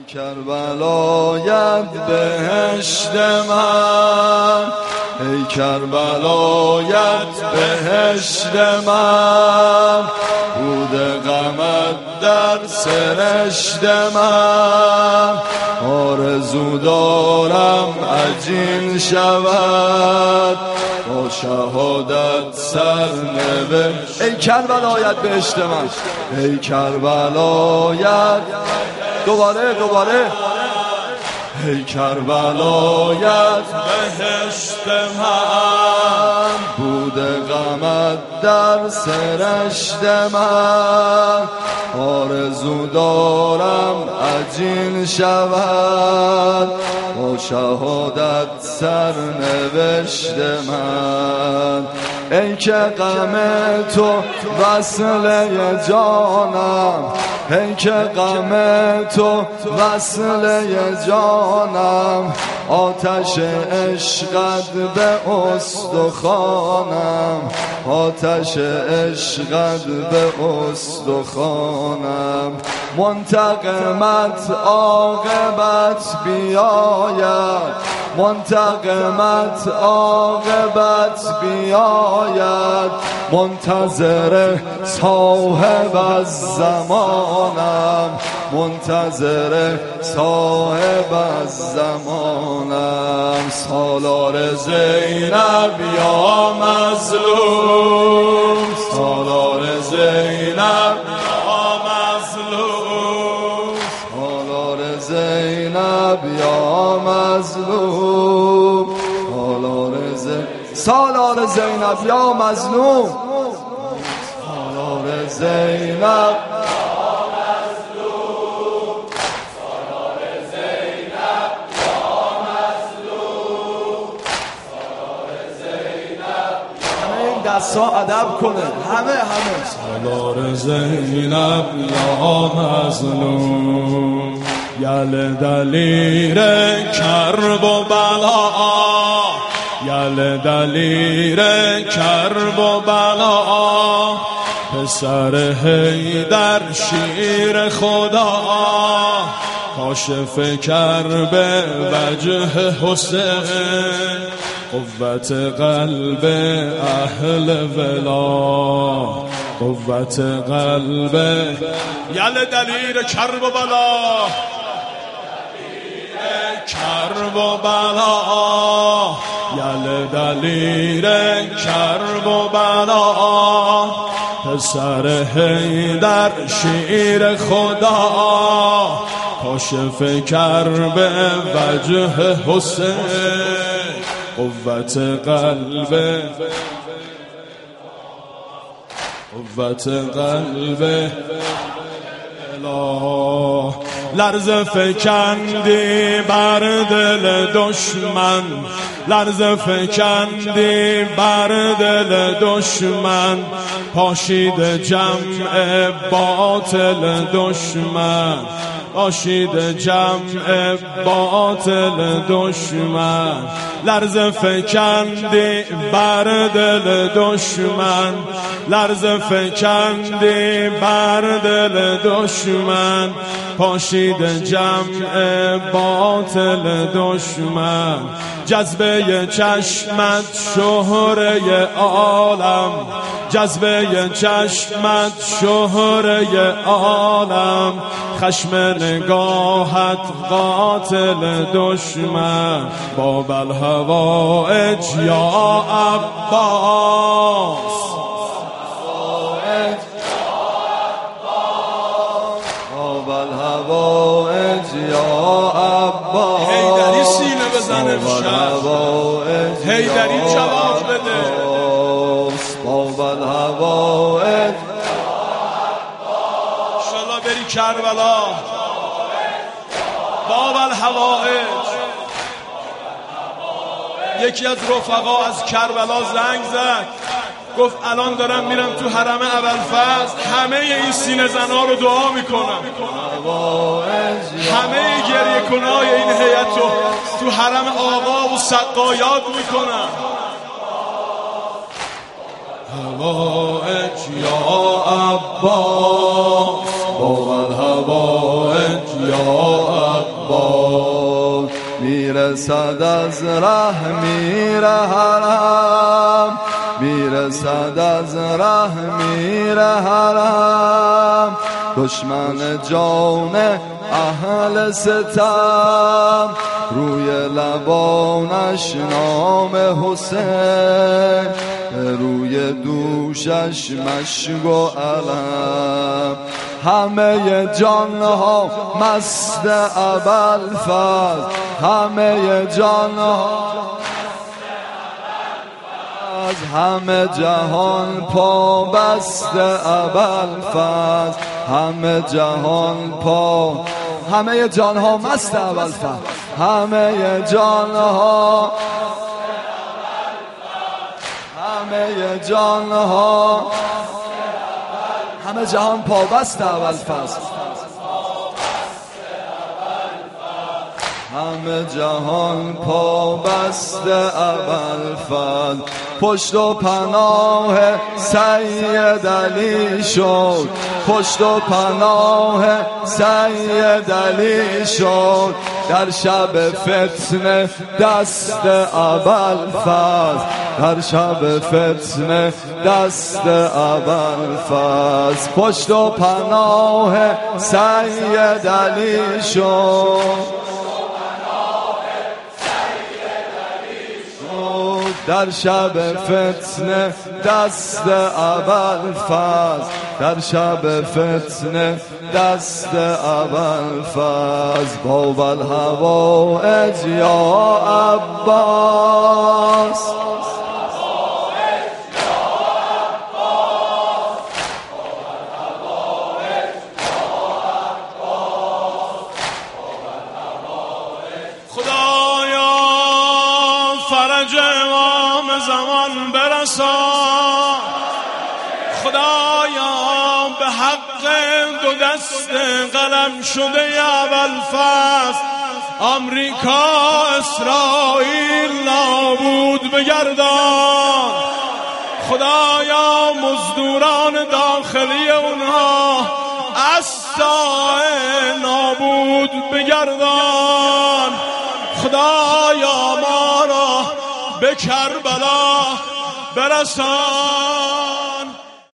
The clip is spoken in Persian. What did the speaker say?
کربلایت بهشت من، ای کربلایت بهشت من، بوده غمت در سرشت من، آرزو دارم عجین شود با شهادت سرنوشت. ای کربلایت بهشت من، ای کربلایت، دوباره ای کربلایت بهشت من، بوده غمت در سرشت من، آرزو دارم عجین شود با شهادت سرنوشت من. ای که غم تو وصله جانم، ای که غم تو وصله جانم، آتش عشقت به استخوانم، آتش عشقت به استخوانم، منتقمت عاقبت بیاید، منتقمت عاقبت بیاید، منتظر صاحب از زمانم، منتظر صاحب از زمانم. سالار زینب یا مظلوم، سالار زینب یا مظلوم، سالار زینب یا مظلوم، سالار زینب یا مظلوم، سالار زینب دستا ادب کنه، همه سالار زینب یا مظلوم، یل دلیر کرب و بلا، یل دلیر کرب و بلا، پسر حیدر شیر خدا، کاشف کرب وجه حسین، قوت قلب اهل ولا، قوت قلب یل دلیر کرب و بلا، کرب و بلا، یل دلیر کرب و بلا، پسر حیدر شیر خدا، کاشف کرب وجه حسین، قوت قلب، قوت قلب اله. لرزه فکندی بر دل دشمن، لرزه فکندی بر دل دشمن، پاشید جمع باطل دشمن، پاشید جمع باطل دشمن، لرزه فکندی بر دل دشمن، لرزه فکندی بر دل دشمن، پاشید جمع باطل دشمن، جذبه چشمت شهره عالم، جذبه چشمت شهره عالم، خشم نگاهت قاتل دشمن، باب الهوائج یا عباس، باب الهوائج یا عباس. حیدری سینه بزنه امشب، حیدری جواب بده، باب الهوائج انشالله بری کربلا، باب الهوائج. یکی از رفقا از کربلا زنگ زد، گفت الان دارم میرم تو حرم ابوالفضل، همه این سینه زنا رو دعا میکنم، همه گریه کنای این هیئت رو تو حرم آقا و سقایات میکنم. هوائج یا عباس، باب الهوائج یا عباس میرسد از ره میره حرم میرسد از ره میره حرم دشمن جان اهل ستم روی لبانش نام حسین روی دوشش مشک و علم همه جانها مست ابوالفضل همه جانها از همه جهان پا بست ابوالفضل همه جهان پا همه جانها مست ابوالفضل همه جانها همه جانها همه جهان پابست ابوالفضل همه جهان پابست ابوالفضل پشت و پناه سید علی شد پشت و پناه سید علی شد در شب فتنه دست ابوالفضل در شب فتنه دست ابوالفضل پشت و پناه سید علی شد در شب فتنه دست ابوالفضل در شب فتنه دست ابوالفضل باب الهوائج یا عباس خدایا فرج امام زمان برسان خدایا به حق دو دست قلم شده ابوالفضل آمریکا اسرائیل نابود بگردان خدایا مزدوران داخلی اونها اسای نابود بگردان خدایا ما را به کربلا برسان